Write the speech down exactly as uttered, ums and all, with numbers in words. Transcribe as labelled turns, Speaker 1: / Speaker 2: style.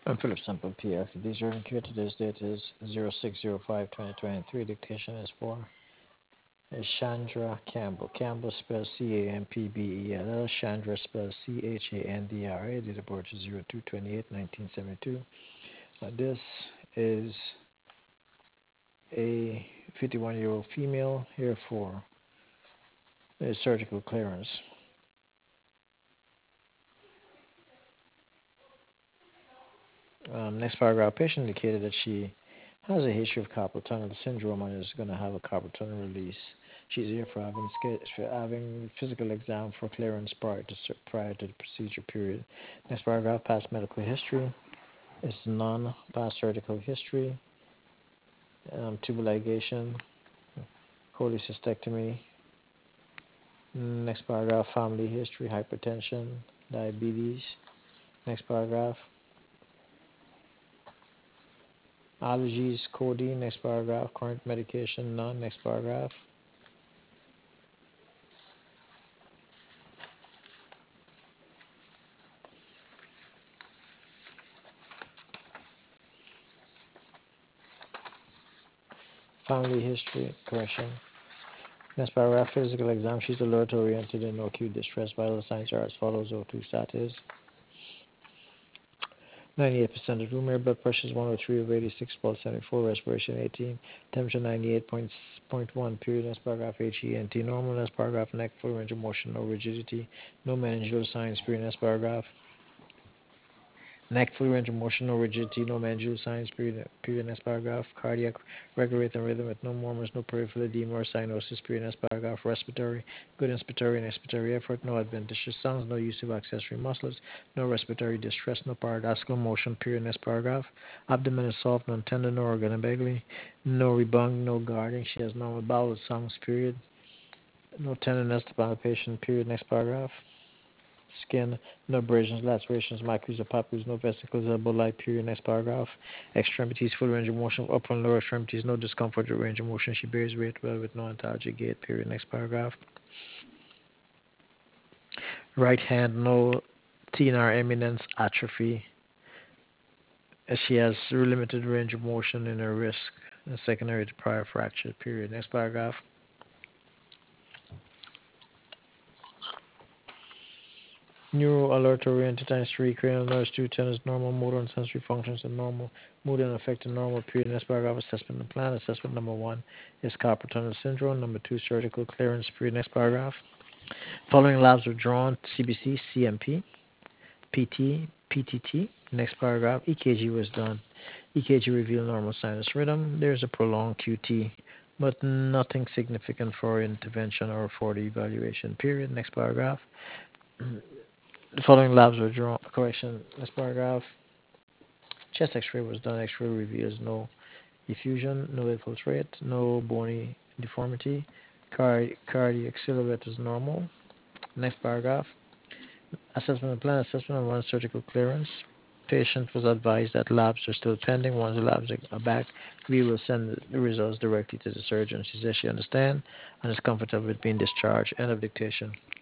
Speaker 1: I'm Philip Semple, P F. These urgent care. Today's date is zero six zero five twenty twenty-three. Dictation is for Chandra Campbell. Campbell spells C A M P B E L L. Chandra spells C H A N D R A. Date of birth is zero two twenty-eight nineteen seventy-two. Uh, this is a fifty-one year old female here for a surgical clearance. Um, next paragraph, patient indicated that she has a history of carpal tunnel syndrome and is going to have a carpal tunnel release. She's here for having for having physical exam for clearance prior to prior to the procedure period. Next paragraph, past medical history is none. Past surgical history, um, tubal ligation, cholecystectomy. Next paragraph, family history, hypertension, diabetes. Next paragraph, allergies, codeine. Next paragraph, current medication, none. Next paragraph. Family history, correction. Next paragraph, physical exam. She's alert, oriented, and no acute distress. Vital signs are as follows. O two status. ninety-eight percent of room air. Blood pressure is one oh three over eighty-six, pulse seventy-four, respiration eighteen, temperature ninety-eight point one. Period. Next paragraph, H E N T. Normal. Next paragraph, neck, full range of motion, no rigidity, no meningeal signs. Period. Next paragraph. Neck, full range of motion, no rigidity, no meningeal signs. Period. Period. Next paragraph. Cardiac, regular rate and rhythm with no murmurs, no peripheral edema or cyanosis. Period. Next paragraph. Respiratory, good inspiratory and expiratory effort, no adventitious sounds, no use of accessory muscles, no respiratory distress, no paradoxical motion. Period. Next paragraph. Abdomen is soft, non-tender, no organomegaly, no rebung, no guarding. She has normal bowel sounds. Period. No tenderness to palpation. Period. Next paragraph. Skin, no abrasions, lacerations, maculae, or papules, no vesicles, elbow light. Period. Next paragraph. Extremities, full range of motion, upper and lower extremities, no discomfort or range of motion. She bears weight well with no antalgic gait. Period. Next paragraph. Right hand, no thenar eminence atrophy. As she has limited range of motion in her wrist, and secondary to prior fracture. Period. Next paragraph. Neuro alert oriented times three, cranial nerves, two tenors, normal motor and sensory functions, and normal mood and affected normal. Period. Next paragraph. Assessment and plan. Assessment number one is carpal tunnel syndrome. Number two, surgical clearance. Period. Next paragraph. Following labs were drawn: C B C, C M P, P T, P T T. Next paragraph. E K G was done. E K G revealed normal sinus rhythm. There's a prolonged Q T, but nothing significant for intervention or for the evaluation. Period. Next paragraph. The following labs were drawn. Correction. Next paragraph. Chest X-ray was done. X-ray reveals no effusion, no infiltrate, no bony deformity. Card- cardiac silhouette is normal. Next paragraph. Assessment and plan. Assessment and one surgical clearance. Patient was advised that labs are still pending. Once the labs are back, we will send the results directly to the surgeon. She says she understands and is comfortable with being discharged. End of dictation.